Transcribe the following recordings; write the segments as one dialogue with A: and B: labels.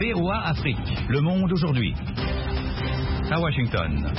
A: VOA Afrique, le monde aujourd'hui. À Washington.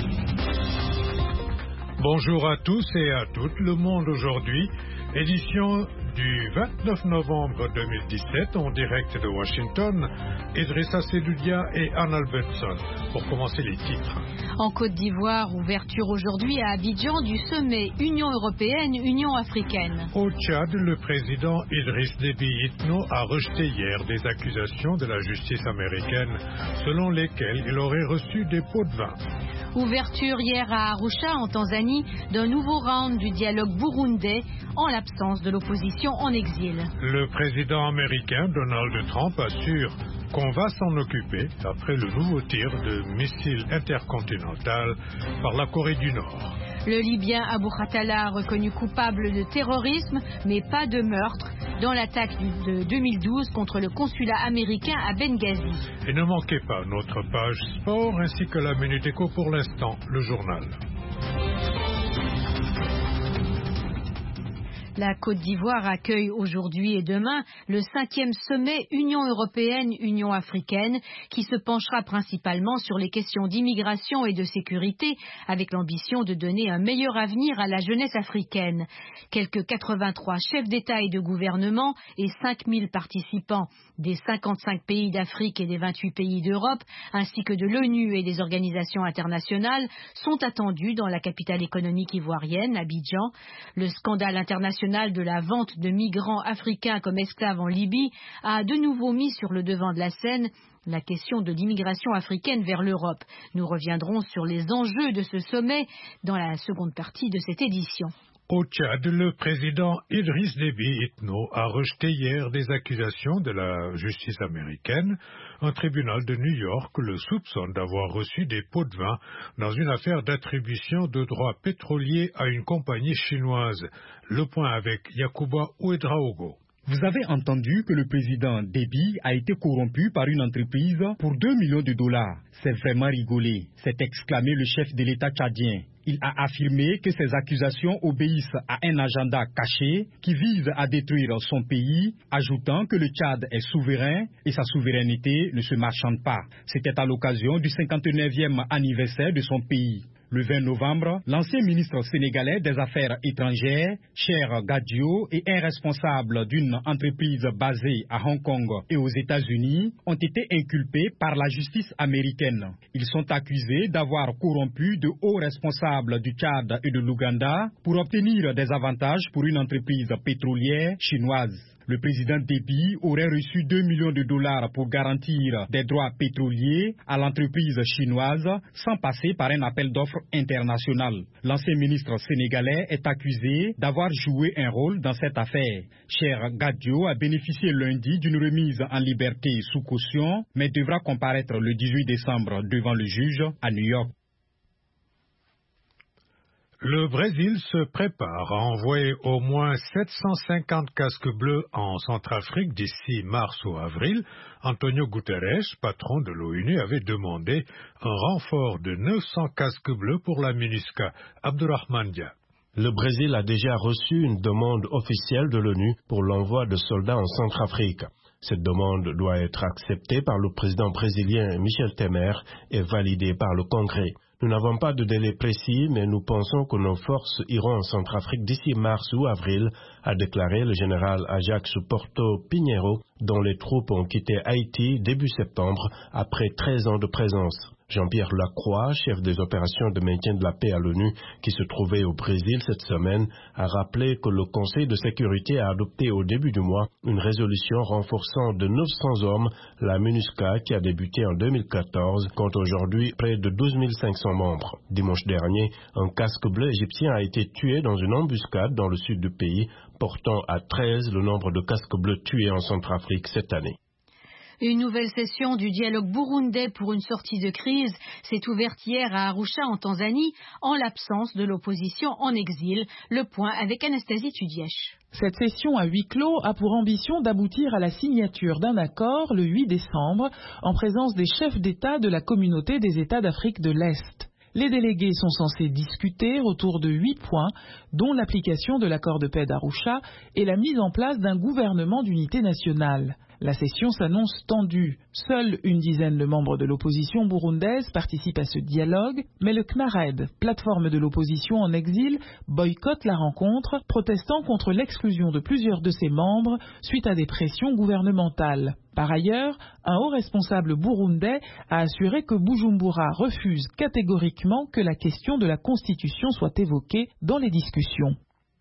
B: Bonjour à tous et à toutes, le monde aujourd'hui, édition du 29 novembre 2017 en direct de Washington, Idrissa Seloudia et Anne Albertson. Pour commencer les titres.
C: En Côte d'Ivoire, ouverture aujourd'hui à Abidjan du sommet Union européenne-Union africaine.
B: Au Tchad, le président Idriss Déby Itno a rejeté hier des accusations de la justice américaine selon lesquelles il aurait reçu des pots de vin.
C: Ouverture hier à Arusha, en Tanzanie, d'un nouveau round du dialogue burundais en l'absence de l'opposition en exil.
B: Le président américain Donald Trump assure qu'on va s'en occuper après le nouveau tir de missiles intercontinental par la Corée du Nord.
C: Le Libyen Abou Khatala reconnu coupable de terrorisme, mais pas de meurtre, dans l'attaque de 2012 contre le consulat américain à Benghazi.
B: Et ne manquez pas notre page sport ainsi que la Minute Éco pour l'instant, le journal.
C: La Côte d'Ivoire accueille aujourd'hui et demain le 5e sommet Union européenne-Union africaine qui se penchera principalement sur les questions d'immigration et de sécurité avec l'ambition de donner un meilleur avenir à la jeunesse africaine. Quelques 83 chefs d'État et de gouvernement et 5000 participants des 55 pays d'Afrique et des 28 pays d'Europe ainsi que de l'ONU et des organisations internationales sont attendus dans la capitale économique ivoirienne, Abidjan. Le scandale international de la vente de migrants africains comme esclaves en Libye a de nouveau mis sur le devant de la scène la question de l'immigration africaine vers l'Europe. Nous reviendrons sur les enjeux de ce sommet dans la seconde partie de cette édition.
B: Au Tchad, le président Idriss Déby Itno a rejeté hier des accusations de la justice américaine. Un tribunal de New York le soupçonne d'avoir reçu des pots de vin dans une affaire d'attribution de droits pétroliers à une compagnie chinoise. Le point avec Yacouba Ouedraogo.
D: Vous avez entendu que le président Déby a été corrompu par une entreprise pour 2 millions de dollars. C'est vraiment rigolé, s'est exclamé le chef de l'État tchadien. Il a affirmé que ces accusations obéissent à un agenda caché qui vise à détruire son pays, ajoutant que le Tchad est souverain et sa souveraineté ne se marchande pas. C'était à l'occasion du 59e anniversaire de son pays. Le 20 novembre, l'ancien ministre sénégalais des Affaires étrangères, Cheikh Gadio, et un responsable d'une entreprise basée à Hong Kong et aux États-Unis ont été inculpés par la justice américaine. Ils sont accusés d'avoir corrompu de hauts responsables du Tchad et de l'Ouganda pour obtenir des avantages pour une entreprise pétrolière chinoise. Le président Déby aurait reçu 2 millions de dollars pour garantir des droits pétroliers à l'entreprise chinoise sans passer par un appel d'offres international. L'ancien ministre sénégalais est accusé d'avoir joué un rôle dans cette affaire. Cheikh Gadio a bénéficié lundi d'une remise en liberté sous caution, mais devra comparaître le 18 décembre devant le juge à New York.
B: Le Brésil se prépare à envoyer au moins 750 casques bleus en Centrafrique d'ici mars ou avril. Antonio Guterres, patron de l'ONU, avait demandé un renfort de 900 casques bleus pour la MINUSCA. Abdourahmane Dia.
E: Le Brésil a déjà reçu une demande officielle de l'ONU pour l'envoi de soldats en Centrafrique. Cette demande doit être acceptée par le président brésilien Michel Temer et validée par le Congrès. Nous n'avons pas de délai précis, mais nous pensons que nos forces iront en Centrafrique d'ici mars ou avril, a déclaré le général Ajax Porto Pinheiro, dont les troupes ont quitté Haïti début septembre après 13 ans de présence. Jean-Pierre Lacroix, chef des opérations de maintien de la paix à l'ONU, qui se trouvait au Brésil cette semaine, a rappelé que le Conseil de sécurité a adopté au début du mois une résolution renforçant de 900 hommes la MINUSCA qui a débuté en 2014, compte aujourd'hui près de 12 500 membres. Dimanche dernier, un casque bleu égyptien a été tué dans une embuscade dans le sud du pays, portant à 13 le nombre de casques bleus tués en Centrafrique cette année.
C: Une nouvelle session du dialogue burundais pour une sortie de crise s'est ouverte hier à Arusha en Tanzanie en l'absence de l'opposition en exil. Le point avec Anastasie Tudièche.
F: Cette session à huis clos a pour ambition d'aboutir à la signature d'un accord le 8 décembre en présence des chefs d'État de la communauté des États d'Afrique de l'Est. Les délégués sont censés discuter autour de 8 points, dont l'application de l'accord de paix d'Arusha et la mise en place d'un gouvernement d'unité nationale. La session s'annonce tendue. Seule une dizaine de membres de l'opposition burundaise participent à ce dialogue, mais le CNARED, plateforme de l'opposition en exil, boycotte la rencontre, protestant contre l'exclusion de plusieurs de ses membres suite à des pressions gouvernementales. Par ailleurs, un haut responsable burundais a assuré que Bujumbura refuse catégoriquement que la question de la Constitution soit évoquée dans les discussions.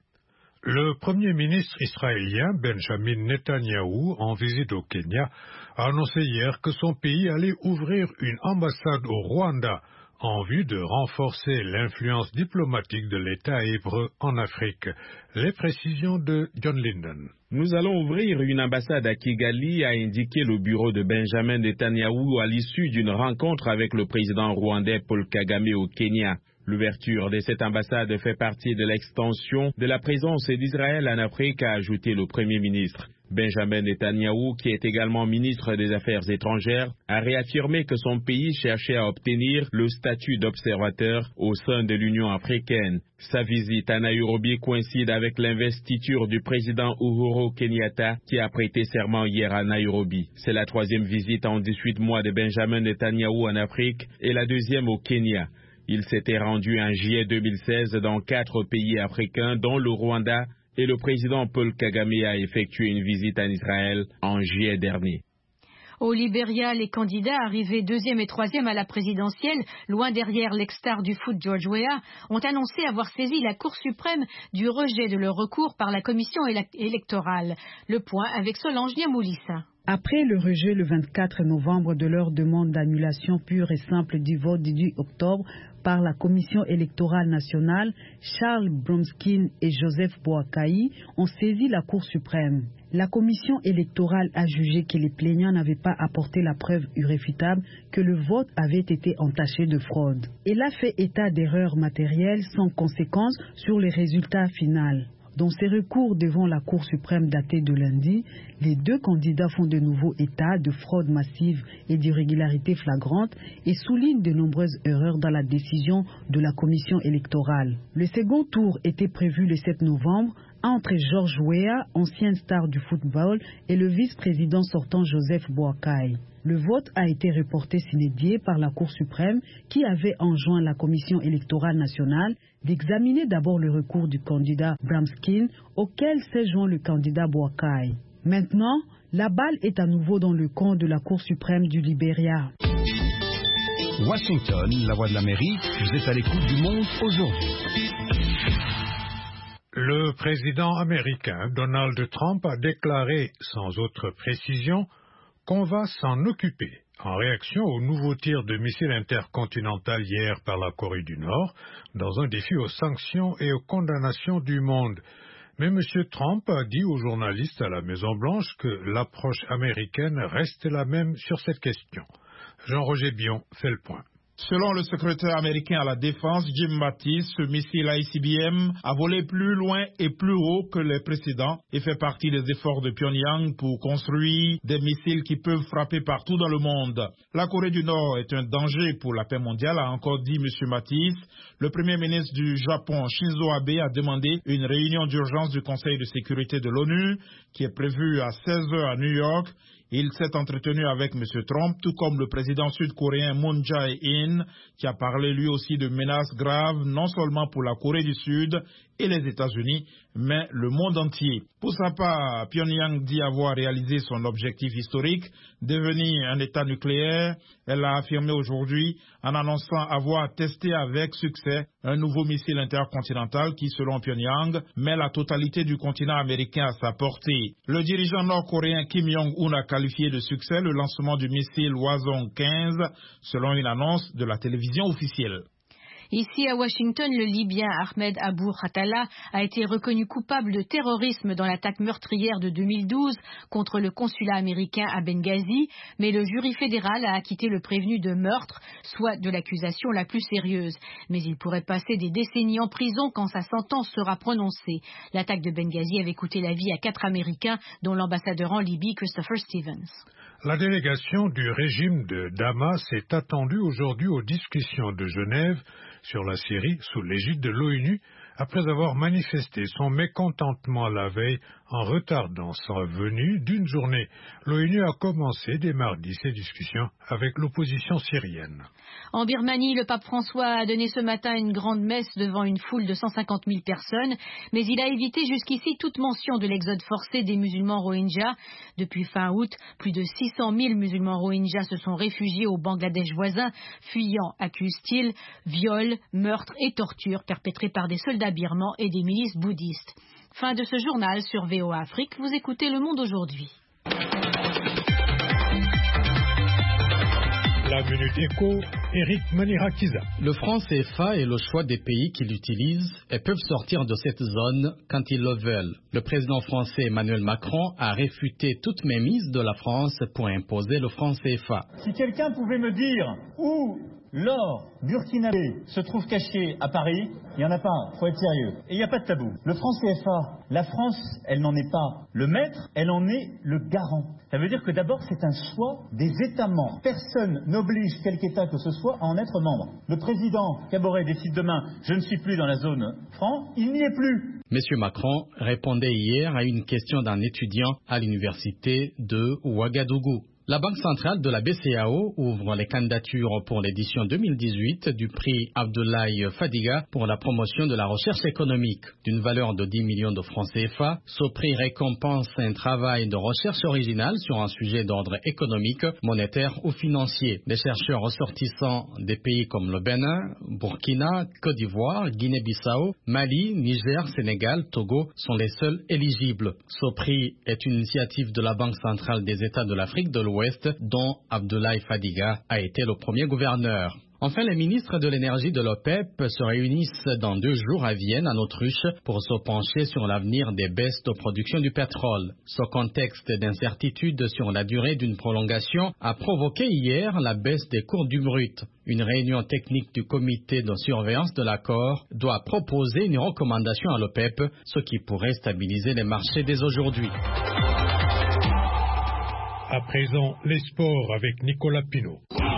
B: Le Premier ministre israélien Benjamin Netanyahou, en visite au Kenya, a annoncé hier que son pays allait ouvrir une ambassade au Rwanda en vue de renforcer l'influence diplomatique de l'État hébreu en Afrique. Les précisions de John Linden.
G: Nous allons ouvrir une ambassade à Kigali, a indiqué le bureau de Benjamin Netanyahou à l'issue d'une rencontre avec le président rwandais Paul Kagame au Kenya. L'ouverture de cette ambassade fait partie de l'extension de la présence d'Israël en Afrique, a ajouté le Premier ministre. Benjamin Netanyahou, qui est également ministre des Affaires étrangères, a réaffirmé que son pays cherchait à obtenir le statut d'observateur au sein de l'Union africaine. Sa visite à Nairobi coïncide avec l'investiture du président Uhuru Kenyatta, qui a prêté serment hier à Nairobi. C'est la troisième visite en 18 mois de Benjamin Netanyahou en Afrique et la deuxième au Kenya. Il s'était rendu en juillet 2016 dans 4 pays africains, dont le Rwanda, et le président Paul Kagame a effectué une visite en Israël en juillet dernier.
C: Au Libéria, les candidats arrivés 2e et 3e à la présidentielle, loin derrière l'ex-star du foot George Weah, ont annoncé avoir saisi la Cour suprême du rejet de leur recours par la commission électorale. Le point avec Solange Niamoulissa.
H: Après le rejet le 24 novembre de leur demande d'annulation pure et simple du vote du 10 octobre par la Commission électorale nationale, Charles Bromskin et Joseph Boakai ont saisi la Cour suprême. La Commission électorale a jugé que les plaignants n'avaient pas apporté la preuve irréfutable que le vote avait été entaché de fraude. Elle a fait état d'erreurs matérielles sans conséquence sur les résultats finaux. Dans ces recours devant la Cour suprême datés de lundi, les 2 candidats font de nouveau état de fraude massive et d'irrégularités flagrantes et soulignent de nombreuses erreurs dans la décision de la commission électorale. Le second tour était prévu le 7 novembre entre George Weah, ancienne star du football, et le vice-président sortant Joseph Boakai. Le vote a été reporté sine die par la Cour suprême qui avait enjoint la Commission électorale nationale d'examiner d'abord le recours du candidat Bromskin auquel s'est joint le candidat Boakai. Maintenant, la balle est à nouveau dans le camp de la Cour suprême du Libéria.
A: Washington, la voix de l'Amérique, vous êtes à l'écoute du monde aujourd'hui.
B: Le président américain Donald Trump a déclaré sans autre précision qu'on va s'en occuper, en réaction au nouveau tir de missiles intercontinental hier par la Corée du Nord, dans un défi aux sanctions et aux condamnations du monde. Mais M. Trump a dit aux journalistes à la Maison-Blanche que l'approche américaine reste la même sur cette question. Jean-Roger Bion fait le point.
I: Selon le secrétaire américain à la Défense, Jim Mattis, ce missile ICBM a volé plus loin et plus haut que les précédents et fait partie des efforts de Pyongyang pour construire des missiles qui peuvent frapper partout dans le monde. La Corée du Nord est un danger pour la paix mondiale, a encore dit M. Mattis. Le premier ministre du Japon, Shinzo Abe, a demandé une réunion d'urgence du Conseil de sécurité de l'ONU qui est prévue à 16h à New York. Il s'est entretenu avec M. Trump, tout comme le président sud-coréen Moon Jae-in, qui a parlé lui aussi de menaces graves, non seulement pour la Corée du Sud et les États-Unis, mais le monde entier. Pour sa part, Pyongyang dit avoir réalisé son objectif historique, devenir un État nucléaire. Elle l'a affirmé aujourd'hui en annonçant avoir testé avec succès un nouveau missile intercontinental qui, selon Pyongyang, met la totalité du continent américain à sa portée. Le dirigeant nord-coréen Kim Jong-un a qualifié de succès le lancement du missile Hwasong 15, selon une annonce de la télévision officielle.
C: Ici à Washington, le Libyen Ahmed Abou Khatala a été reconnu coupable de terrorisme dans l'attaque meurtrière de 2012 contre le consulat américain à Benghazi, mais le jury fédéral a acquitté le prévenu de meurtre, soit de l'accusation la plus sérieuse. Mais il pourrait passer des décennies en prison quand sa sentence sera prononcée. L'attaque de Benghazi avait coûté la vie à 4 Américains, dont l'ambassadeur en Libye, Christopher Stevens.
B: La délégation du régime de Damas est attendue aujourd'hui aux discussions de Genève sur la Syrie sous l'égide de l'ONU après avoir manifesté son mécontentement la veille en retardant sa venue d'une journée. L'ONU a commencé dès mardi ses discussions avec l'opposition syrienne.
C: En Birmanie, le pape François a donné ce matin une grande messe devant une foule de 150 000 personnes, mais il a évité jusqu'ici toute mention de l'exode forcé des musulmans Rohingyas. Depuis fin août, plus de 600 000 musulmans Rohingyas se sont réfugiés au Bangladesh voisin, fuyant, accuse-t-il, viols, meurtres et tortures perpétrés par des soldats birmans et des milices bouddhistes. Fin de ce journal sur VOA Afrique. Vous écoutez Le Monde aujourd'hui.
B: La Minute Éco, Eric Manirakiza.
J: Le franc CFA est le choix des pays qui l'utilisent et peuvent sortir de cette zone quand ils le veulent. Le président français Emmanuel Macron a réfuté toute mainmise de la France pour imposer le franc CFA.
K: Si quelqu'un pouvait me dire où l'or burkinabé se trouve caché à Paris, il n'y en a pas un, il faut être sérieux. Et il n'y a pas de tabou. Le franc CFA, la France, elle n'en est pas le maître, elle en est le garant. Ça veut dire que d'abord c'est un choix des États membres. Personne n'oblige quelque État que ce soit à en être membre. Le président Kaboré décide demain, je ne suis plus dans la zone franc, il n'y est plus.
J: Monsieur Macron répondait hier à une question d'un étudiant à l'université de Ouagadougou. La Banque centrale de la BCEAO ouvre les candidatures pour l'édition 2018 du prix Abdoulaye Fadiga pour la promotion de la recherche économique. D'une valeur de 10 millions de francs CFA, ce prix récompense un travail de recherche original sur un sujet d'ordre économique, monétaire ou financier. Les chercheurs ressortissants des pays comme le Bénin, Burkina, Côte d'Ivoire, Guinée-Bissau, Mali, Niger, Sénégal, Togo sont les seuls éligibles. Ce prix est une initiative de la Banque centrale des États de l'Afrique de l'Ouest, dont Abdoulaye Fadiga a été le premier gouverneur. Enfin, les ministres de l'énergie de l'OPEP se réunissent dans 2 jours à Vienne, en Autriche, pour se pencher sur l'avenir des baisses de production du pétrole. Ce contexte d'incertitude sur la durée d'une prolongation a provoqué hier la baisse des cours du brut. Une réunion technique du comité de surveillance de l'accord doit proposer une recommandation à l'OPEP, ce qui pourrait stabiliser les marchés dès aujourd'hui.
B: À présent, les sports avec Nicolas Pinault.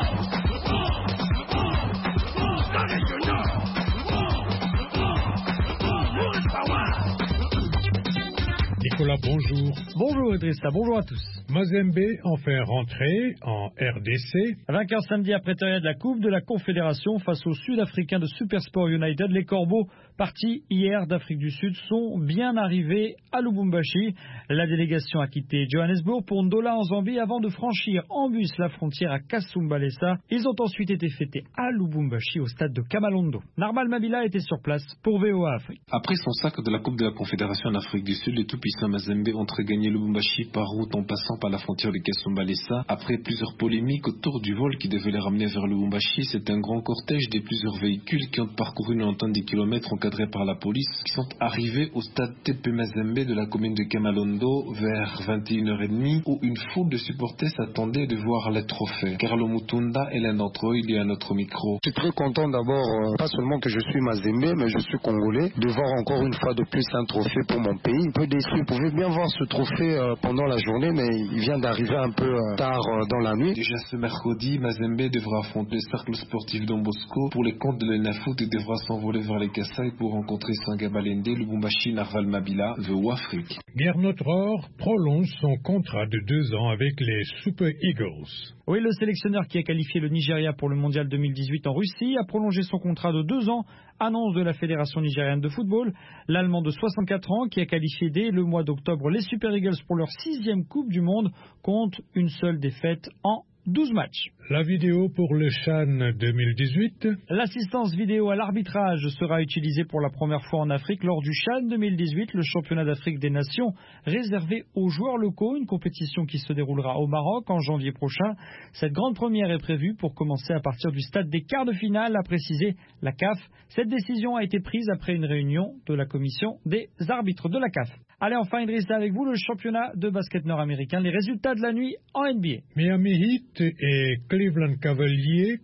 B: Nicolas, bonjour.
L: Bonjour Idrissa, bonjour à tous.
B: Mazembe enfin rentré en RDC.
L: Vainqueur samedi à Pretoria de la Coupe de la Confédération face aux Sud-Africains de Supersport United, les Corbeaux, partis hier d'Afrique du Sud, sont bien arrivés à Lubumbashi. La délégation a quitté Johannesburg pour Ndola en Zambie avant de franchir en bus la frontière à Kasumbalesa. Ils ont ensuite été fêtés à Lubumbashi au stade de Kamalondo. Narmal Mabila était sur place pour VOA Afrique.
M: Après son sac de la Coupe de la Confédération en Afrique du Sud, les tout-puissants Mazembe ont regagné Lubumbashi par route en passant par la frontière de Kasumbalesa. Après plusieurs polémiques autour du vol qui devait les ramener vers Lubumbashi, c'est un grand cortège de plusieurs véhicules qui ont parcouru une vingtaine de kilomètres encadrés par la police qui sont arrivés au stade TP Mazembe de la commune de Kamalondo vers 21h30 où une foule de supporters s'attendait de voir les trophées. Carlo Mutunda est l'un d'entre eux, il est à notre micro.
N: Je suis très content d'abord, pas seulement que je suis Mazembe, mais je suis congolais, de voir encore une fois de plus un trophée pour mon pays. Un peu déçu, vous pouvez bien voir ce trophée pendant la journée, mais il vient d'arriver un peu tard dans la nuit.
M: Déjà ce mercredi, Mazembe devra affronter le cercle sportif Don Bosco. Pour les comptes de l'ENAFOOT, il devra s'envoler vers les Kassai pour rencontrer Sangabalende, Lubumbashi, Narval Mabila, VOA Afrique.
B: Gernot Rohr prolonge son contrat de 2 ans avec les Super Eagles.
L: Oui, le sélectionneur qui a qualifié le Nigeria pour le Mondial 2018 en Russie a prolongé son contrat de 2 ans, annonce de la Fédération nigériane de football. L'Allemand de 64 ans, qui a qualifié dès le mois d'octobre les Super Eagles pour leur 6e Coupe du Monde, compte une seule défaite en 12 matchs.
B: La vidéo pour le CHAN 2018.
L: L'assistance vidéo à l'arbitrage sera utilisée pour la première fois en Afrique lors du CHAN 2018, le championnat d'Afrique des Nations réservé aux joueurs locaux, une compétition qui se déroulera au Maroc en janvier prochain. Cette grande première est prévue pour commencer à partir du stade des quarts de finale, a précisé la CAF. Cette décision a été prise après une réunion de la commission des arbitres de la CAF. Allez, enfin Idrissa, avec vous le championnat de basket nord-américain, les résultats de la nuit en NBA.
B: Miami Heat et Cleveland Cavaliers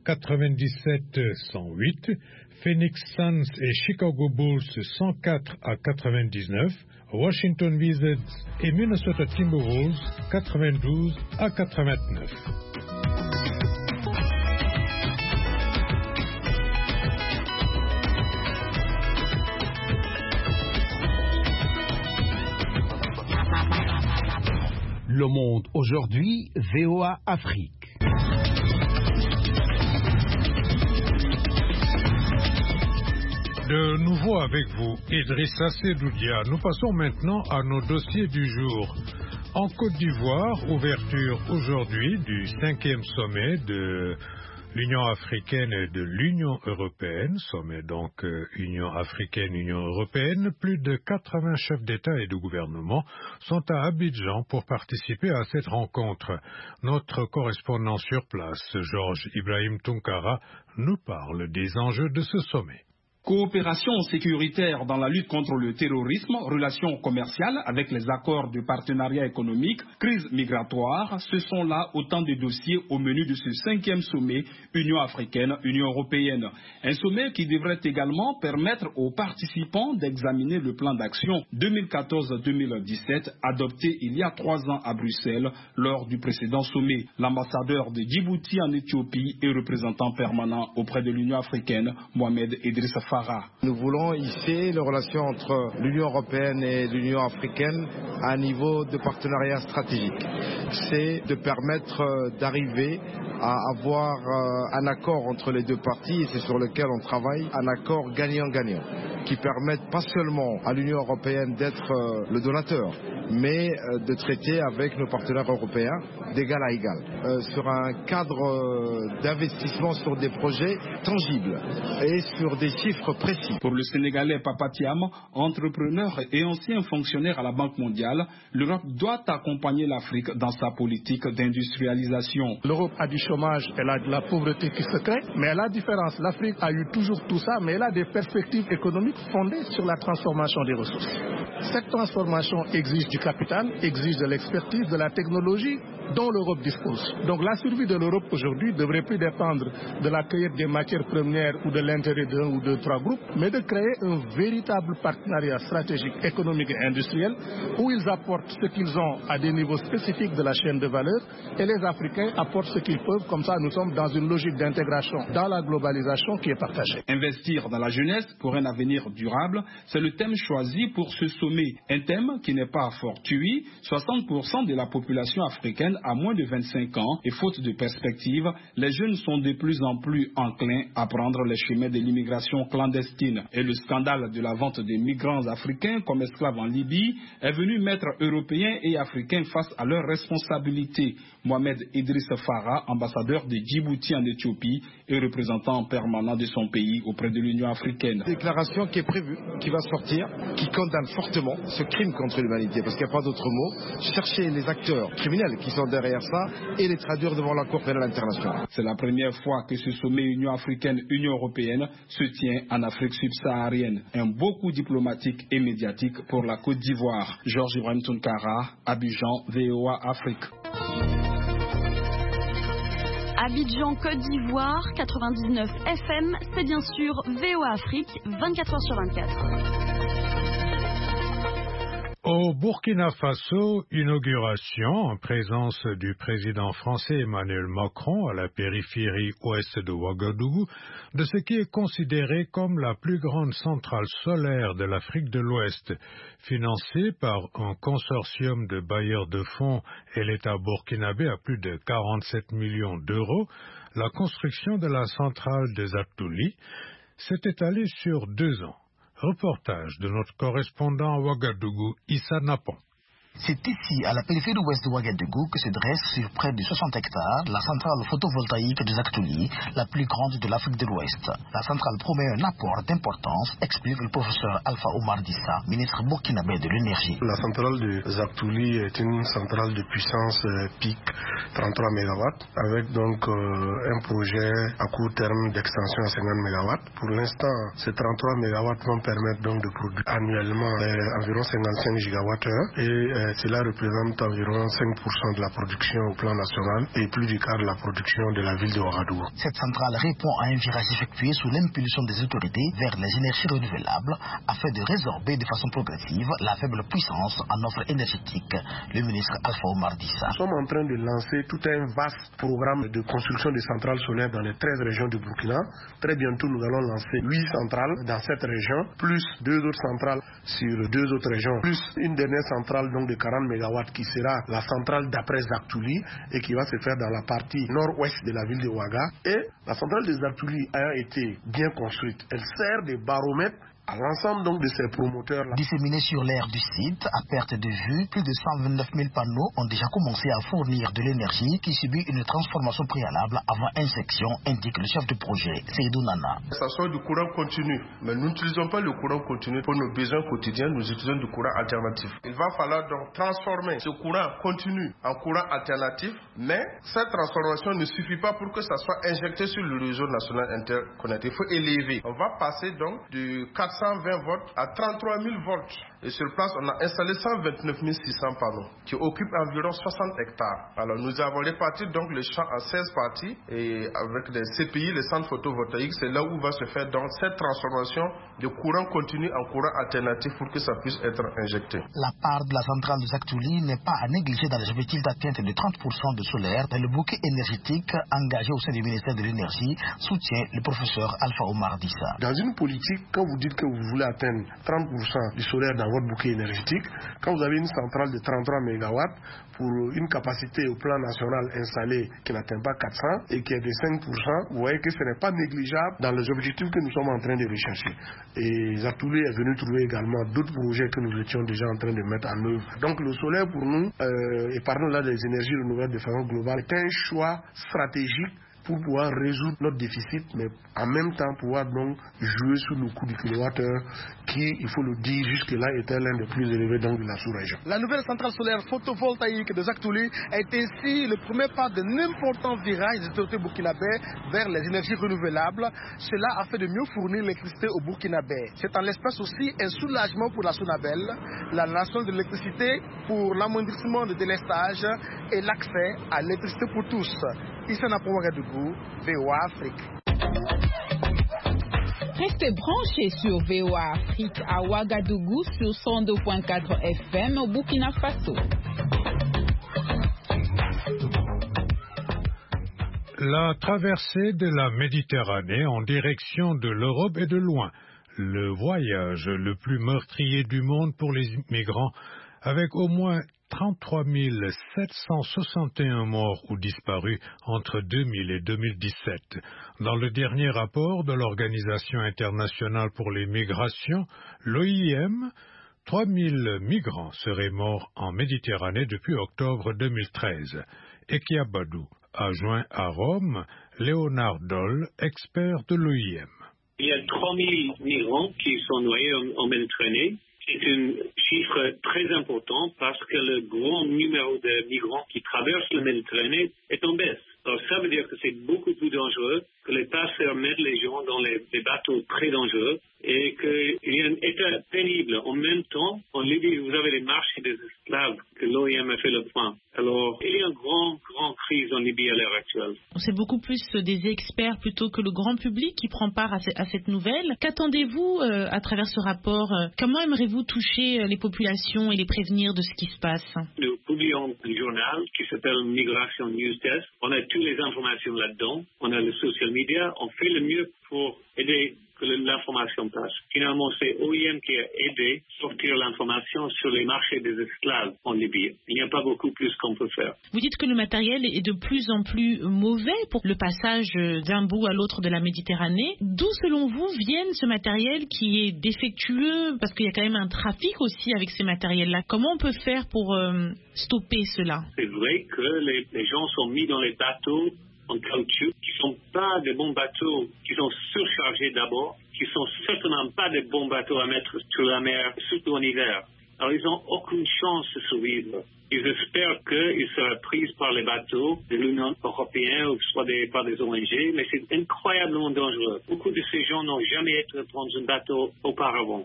B: 97-108, Phoenix Suns et Chicago Bulls 104-99, Washington Wizards et Minnesota Timberwolves 92-89.
O: Le Monde aujourd'hui, VOA Afrique.
B: De nouveau avec vous, Idrissa Sedoudia. Nous passons maintenant à nos dossiers du jour. En Côte d'Ivoire, ouverture aujourd'hui du 5e sommet de l'Union africaine et de l'Union européenne, sommet donc Union africaine-Union européenne. Plus de 80 chefs d'État et de gouvernement sont à Abidjan pour participer à cette rencontre. Notre correspondant sur place, Georges Ibrahim Tunkara, nous parle des enjeux de ce sommet.
P: Coopération sécuritaire dans la lutte contre le terrorisme, relations commerciales avec les accords de partenariat économique, crise migratoire, ce sont là autant de dossiers au menu de ce 5e sommet Union africaine-Union européenne. Un sommet qui devrait également permettre aux participants d'examiner le plan d'action 2014-2017 adopté il y a 3 ans à Bruxelles lors du précédent sommet. L'ambassadeur de Djibouti en Éthiopie et représentant permanent auprès de l'Union africaine, Mohamed Idriss Farah.
Q: Nous voulons hisser les relations entre l'Union européenne et l'Union africaine à un niveau de partenariat stratégique. C'est de permettre d'arriver à avoir un accord entre les deux parties, et c'est sur lequel on travaille, un accord gagnant-gagnant, qui permette pas seulement à l'Union européenne d'être le donateur, mais de traiter avec nos partenaires européens d'égal à égal, sur un cadre d'investissement sur des projets tangibles et sur des chiffres précis.
P: Pour le Sénégalais Papa Thiam, entrepreneur et ancien fonctionnaire à la Banque mondiale, l'Europe doit accompagner l'Afrique dans sa politique d'industrialisation.
R: L'Europe a du chômage, elle a de la pauvreté qui se crée, mais à la différence, l'Afrique a eu toujours tout ça, mais elle a des perspectives économiques fondées sur la transformation des ressources. Cette transformation exige du capital, exige de l'expertise, de la technologie dont l'Europe dispose. Donc la survie de l'Europe aujourd'hui ne devrait plus dépendre de la cueillette des matières premières ou de l'intérêt d'un ou deux, 3 groupes, mais de créer un véritable partenariat stratégique, économique et industriel où ils apportent ce qu'ils ont à des niveaux spécifiques de la chaîne de valeur et les Africains apportent ce qu'ils peuvent. Comme ça, nous sommes dans une logique d'intégration dans la globalisation qui est partagée.
P: Investir dans la jeunesse pour un avenir durable, c'est le thème choisi pour ce sommet. Un thème qui n'est pas fortuit. 60% de la population africaine a moins de 25 ans et faute de perspective, les jeunes sont de plus en plus enclins à prendre les chemins de l'immigration clandestine. Et le scandale de la vente des migrants africains comme esclaves en Libye est venu mettre Européens et Africains face à leurs responsabilités. Mohamed Idriss Farah, ambassadeur de Djibouti en Éthiopie et représentant permanent de son pays auprès de l'Union africaine.
Q: Déclaration qui est prévue, qui va sortir, qui condamne fortement ce crime contre l'humanité, parce qu'il n'y a pas d'autre mot. Chercher les acteurs criminels qui sont derrière ça et les traduire devant la Cour pénale internationale.
P: C'est la première fois que ce sommet Union africaine-Union européenne se tient en Afrique subsaharienne. Un beau coup diplomatique et médiatique pour la Côte d'Ivoire. Georges Ibrahim Tunkara, Abidjan, VOA Afrique.
S: Abidjan, Côte d'Ivoire, 99 FM, c'est bien sûr VOA Afrique, 24h24.
B: Au Burkina Faso, inauguration en présence du président français Emmanuel Macron à la périphérie ouest de Ouagadougou de ce qui est considéré comme la plus grande centrale solaire de l'Afrique de l'Ouest, financée par un consortium de bailleurs de fonds et l'État burkinabé à plus de 47 millions d'euros. La construction de la centrale de Zatouli s'est étalée sur 2 ans. Reportage de notre correspondant à Ouagadougou, Issa Napon.
T: C'est ici, à la périphérie ouest de Ouagadougou, que se dresse sur près de 60 hectares la centrale photovoltaïque de Zatouli, la plus grande de l'Afrique de l'Ouest. La centrale promet un apport d'importance, explique le professeur Alpha Omar Dissa, ministre burkinabé de l'énergie.
U: La centrale de Zatouli est une centrale de puissance pic 33 MW, avec donc un projet à court terme d'extension à 50 MW. Pour l'instant, ces 33 MW vont permettre donc de produire annuellement environ 55 GWh et cela représente environ 5% de la production au plan national et plus du quart de la production de la ville de Ouagadougou.
T: Cette centrale répond à un virage effectué sous l'impulsion des autorités vers les énergies renouvelables afin de résorber de façon progressive la faible puissance en offre énergétique. Le ministre Alpha Omar Dissa.
U: Nous sommes en train de lancer tout un vaste programme de construction de centrales solaires dans les 13 régions du Burkina. Très bientôt, nous allons lancer 8 centrales dans cette région, plus 2 autres centrales sur 2 autres régions, plus une dernière centrale donc de 40 MW qui sera la centrale d'après Zaktouli et qui va se faire dans la partie nord-ouest de la ville de Ouaga. Et la centrale de Zaktouli ayant été bien construite, elle sert de baromètre à l'ensemble donc de ces promoteurs-là.
T: Disséminés sur l'aire du site, à perte de vue, plus de 129 000 panneaux ont déjà commencé à fournir de l'énergie qui subit une transformation préalable avant injection, indique le chef de projet, Seydou Nana.
U: Ça soit du courant continu, mais nous n'utilisons pas le courant continu pour nos besoins quotidiens, nous utilisons du courant alternatif. Il va falloir donc transformer ce courant continu en courant alternatif, mais cette transformation ne suffit pas pour que ça soit injecté sur le réseau national interconnecté. Il faut élever. On va passer donc de 420 volts à 33 000 volts. Et sur place, on a installé 129 600 panneaux qui occupent environ 60 hectares. Alors, nous avons réparti donc le champ en 16 parties et avec les CPI, les centres photovoltaïques, c'est là où va se faire donc cette transformation de courant continu en courant alternatif pour que ça puisse être injecté.
T: La part de la centrale de Zaktouli n'est pas à négliger dans les objectifs d'atteinte de 30% de solaire dans le bouquet énergétique engagé au sein du ministère de l'Énergie, soutient le professeur Alpha Omar Dissa.
U: Dans une politique, quand vous dites que vous voulez atteindre 30% du solaire dans votre bouquet énergétique, quand vous avez une centrale de 33 MW pour une capacité au plan national installée qui n'atteint pas 400 et qui est de 5%, vous voyez que ce n'est pas négligeable dans les objectifs que nous sommes en train de rechercher. Et Zaktouli est venu trouver également d'autres projets que nous étions déjà en train de mettre en œuvre. Donc le solaire pour nous, et parlons là des énergies renouvelables de façon globale, est un choix stratégique pour pouvoir résoudre notre déficit, mais en même temps pouvoir donc jouer sur le coût du kilowattheure qui, il faut le dire, jusque-là était l'un des plus élevés donc de la sous-région.
R: La nouvelle centrale solaire photovoltaïque de Zaktouli est ainsi le premier pas d'un important virage des autorités burkinabè vers les énergies renouvelables. Cela a fait de mieux fournir l'électricité au Burkinabè. C'est en l'espèce aussi un soulagement pour la Sonabel, la nation de l'électricité, pour l'amoindrissement de délestage et l'accès à l'électricité pour tous. Ici à Ouagadougou, VOA Afrique.
F: Restez branchés sur VOA Afrique à Ouagadougou sur 102.4 FM au Burkina Faso.
B: La traversée de la Méditerranée en direction de l'Europe est de loin le voyage le plus meurtrier du monde pour les migrants, avec au moins 33 761 morts ou disparus entre 2000 et 2017. Dans le dernier rapport de l'Organisation internationale pour les migrations, l'OIM, 3 000 migrants seraient morts en Méditerranée depuis octobre 2013. Ekia Badou a joint à Rome Léonard Doll, expert de l'OIM.
D: Il y a 3 000 migrants qui sont noyés en Méditerranée. C'est un chiffre très important parce que le grand numéro de migrants qui traversent la Méditerranée est en baisse. Alors ça veut dire que c'est beaucoup plus dangereux, que les passeurs mettent les gens dans les bateaux très dangereux et qu'il y a un état pénible. En même temps, en Libye, vous avez les marchés des esclaves que l'OIM a fait le point. Alors, il y a une grande crise en Libye à l'heure actuelle.
V: C'est beaucoup plus des experts plutôt que le grand public qui prend part à cette nouvelle. Qu'attendez-vous à travers ce rapport? Comment aimeriez-vous toucher les populations et les prévenir de ce qui se passe?
D: Nous publions un journal qui s'appelle Migration News Desk. On a toutes les informations là-dedans. On a les social media. On fait le mieux pour aider que l'information passe. Finalement, c'est OIM qui a aidé à sortir l'information sur les marchés des esclaves en Libye. Il n'y a pas beaucoup plus qu'on peut faire.
V: Vous dites que le matériel est de plus en plus mauvais pour le passage d'un bout à l'autre de la Méditerranée. D'où, selon vous, vient ce matériel qui est défectueux? Parce qu'il y a quand même un trafic aussi avec ces matériels-là. Comment on peut faire pour stopper cela?
D: C'est vrai que les gens sont mis dans les bateaux en caoutchouc, qui ne sont pas des bons bateaux, qui sont surchargés d'abord, qui ne sont certainement pas des bons bateaux à mettre sur la mer, surtout en hiver. Alors ils n'ont aucune chance de survivre. Ils espèrent qu'ils seront pris par les bateaux de l'Union européenne ou soit par des ONG, mais c'est incroyablement dangereux. Beaucoup de ces gens n'ont jamais été dans un bateau auparavant.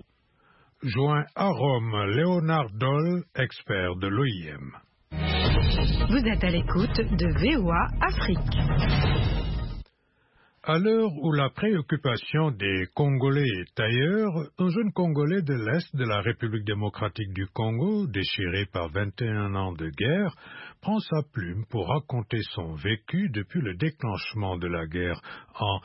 B: Joint à Rome, Léonard Doll, expert de l'OIM.
C: Vous êtes à l'écoute de VOA Afrique.
B: À l'heure où la préoccupation des Congolais est ailleurs, un jeune Congolais de l'Est de la République démocratique du Congo, déchiré par 21 ans de guerre, prend sa plume pour raconter son vécu depuis le déclenchement de la guerre en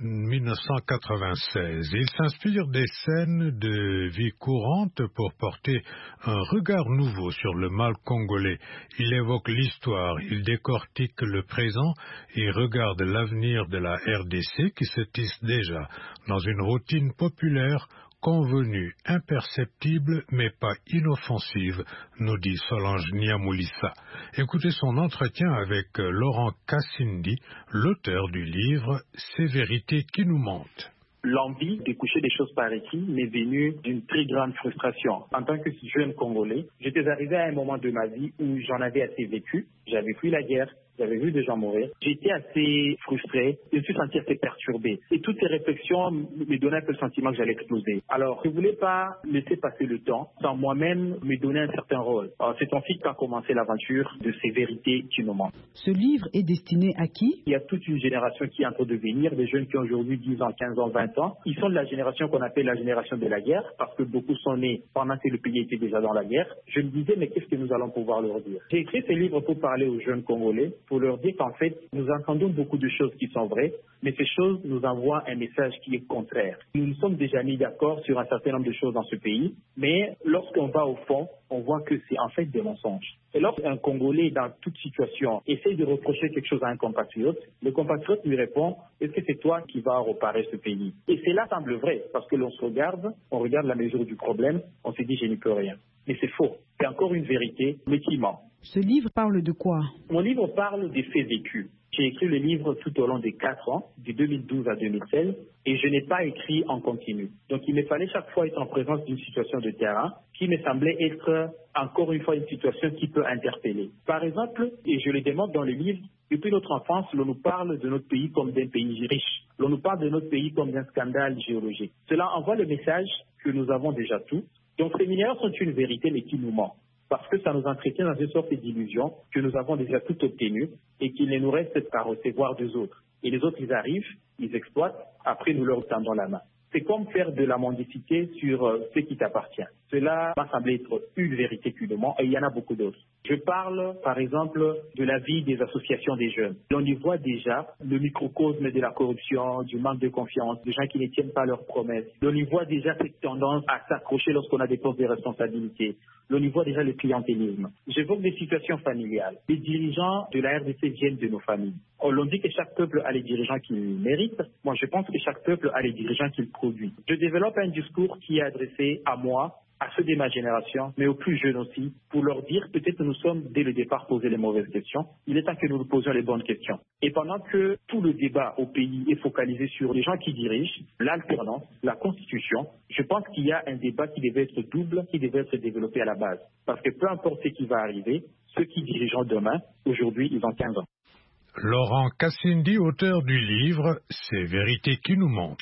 B: 1996. Il s'inspire des scènes de vie courante pour porter un regard nouveau sur le mal congolais. Il évoque l'histoire, il décortique le présent et regarde l'avenir de la RDC qui se tisse déjà dans une routine populaire convenue, imperceptible mais pas inoffensive, nous dit Solange Niamoulissa. Écoutez son entretien avec Laurent Kassindi, l'auteur du livre « Ces vérités qui nous mentent ».
E: L'envie de coucher des choses par écrit m'est venue d'une très grande frustration. En tant que jeune Congolais, j'étais arrivé à un moment de ma vie où j'en avais assez vécu. J'avais fui la guerre, j'avais vu des gens mourir. J'étais assez frustré, je me suis senti assez perturbé. Et toutes ces réflexions me donnaient un peu le sentiment que j'allais exploser. Alors, je ne voulais pas laisser passer le temps sans moi-même me donner un certain rôle. Alors, c'est ainsi qu'a commencé l'aventure de ces vérités qui nous mentent.
H: Ce livre est destiné à qui?
E: Il y a toute une génération qui est en train de venir, des jeunes qui ont aujourd'hui 10 ans, 15 ans, 20 ans. Ils sont de la génération qu'on appelle la génération de la guerre, parce que beaucoup sont nés pendant que le pays était déjà dans la guerre. Je me disais, mais qu'est-ce que nous allons pouvoir leur dire? J'ai écrit ce livre pour parler aux jeunes Congolais, pour leur dire qu'en fait, nous entendons beaucoup de choses qui sont vraies, mais ces choses nous envoient un message qui est contraire. Nous nous sommes déjà mis d'accord sur un certain nombre de choses dans ce pays, mais lorsqu'on va au fond, on voit que c'est en fait des mensonges. Et lorsqu'un Congolais, dans toute situation, essaye de reprocher quelque chose à un compatriote, le compatriote lui répond « Est-ce que c'est toi qui vas réparer ce pays ?» Et cela semble vrai, parce que l'on se regarde, on regarde la mesure du problème, on se dit « Je n'y peux rien ». Mais c'est faux. C'est encore une vérité, mais qui ment.
H: Ce livre parle de quoi?
E: Mon livre parle des faits vécus. J'ai écrit le livre tout au long des 4 ans, de 2012 à 2016, et je n'ai pas écrit en continu. Donc il me fallait chaque fois être en présence d'une situation de terrain qui me semblait être encore une fois une situation qui peut interpeller. Par exemple, et je le démontre dans le livre, depuis notre enfance, l'on nous parle de notre pays comme d'un pays riche. L'on nous parle de notre pays comme d'un scandale géologique. Cela envoie le message que nous avons déjà tout. Donc ces minéraux sont une vérité mais qui nous ment. Parce que ça nous entretient dans une sorte d'illusion que nous avons déjà tout obtenu et qu'il ne nous reste qu'à recevoir des autres. Et les autres, ils arrivent, ils exploitent, après nous leur tendons la main. C'est comme faire de la mendicité sur ce qui t'appartient. Cela m'a semblé être une vérité qui nous ment et il y en a beaucoup d'autres. Je parle, par exemple, de la vie des associations des jeunes. On y voit déjà le microcosme de la corruption, du manque de confiance, des gens qui ne tiennent pas leurs promesses. On y voit déjà cette tendance à s'accrocher lorsqu'on a des postes de responsabilité. On y voit déjà le clientélisme. J'évoque des situations familiales. Les dirigeants de la RDC viennent de nos familles. On dit que chaque peuple a les dirigeants qu'il mérite. Moi, je pense que chaque peuple a les dirigeants qu'il produit. Je développe un discours qui est adressé à moi, à ceux de ma génération, mais aux plus jeunes aussi, pour leur dire peut-être que nous sommes dès le départ posé les mauvaises questions. Il est temps que nous nous posions les bonnes questions. Et pendant que tout le débat au pays est focalisé sur les gens qui dirigent, l'alternance, la constitution, je pense qu'il y a un débat qui devait être double, qui devait être développé à la base. Parce que peu importe ce qui va arriver, ceux qui dirigeront demain, aujourd'hui, ils ont 15 ans.
B: Laurent Kassindi, auteur du livre « Ces vérités qui nous mentent ».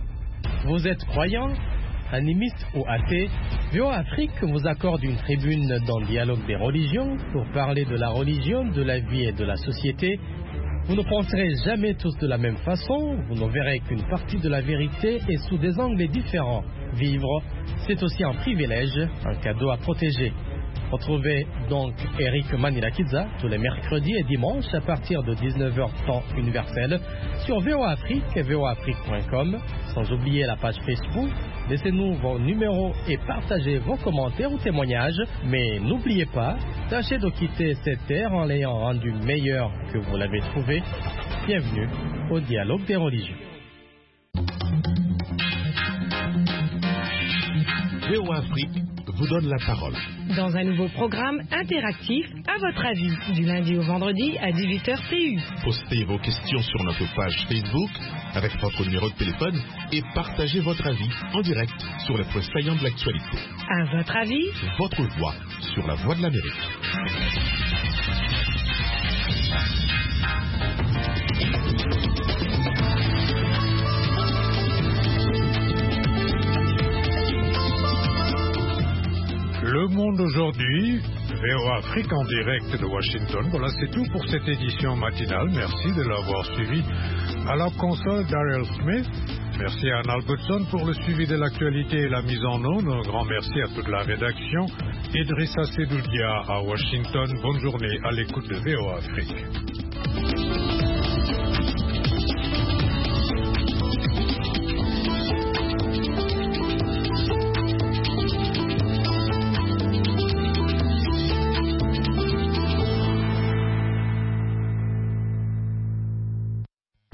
G: Vous êtes croyant, animiste ou athée, VOA Afrique vous accorde une tribune dans le dialogue des religions pour parler de la religion, de la vie et de la société. Vous ne penserez jamais tous de la même façon, vous ne verrez qu'une partie de la vérité et sous des angles différents. Vivre, c'est aussi un privilège, un cadeau à protéger. Retrouvez donc Eric Manilakidza tous les mercredis et dimanches à partir de 19h temps universel sur VOA Afrique et voaafrique.com, sans oublier la page Facebook. Laissez-nous vos numéros et partagez vos commentaires ou témoignages. Mais n'oubliez pas, tâchez de quitter cette terre en l'ayant rendue meilleure que vous l'avez trouvée. Bienvenue au dialogue des religions.
W: VOA Afrique vous donne la parole.
X: Dans un nouveau programme interactif, à votre avis, du lundi au vendredi à 18h TU.
W: Postez vos questions sur notre page Facebook avec votre numéro de téléphone et partagez votre avis en direct sur les points saillants de l'actualité.
X: À votre avis,
W: votre voix sur la voix de l'Amérique.
B: Le Monde aujourd'hui, VOA Afrique en direct de Washington. Voilà, c'est tout pour cette édition matinale. Merci de l'avoir suivi. À la console, Daryl Smith. Merci à Anne Albertson pour le suivi de l'actualité et la mise en onde. Un grand merci à toute la rédaction. Idrissa Sedoudia à Washington. Bonne journée à l'écoute de VOA Afrique.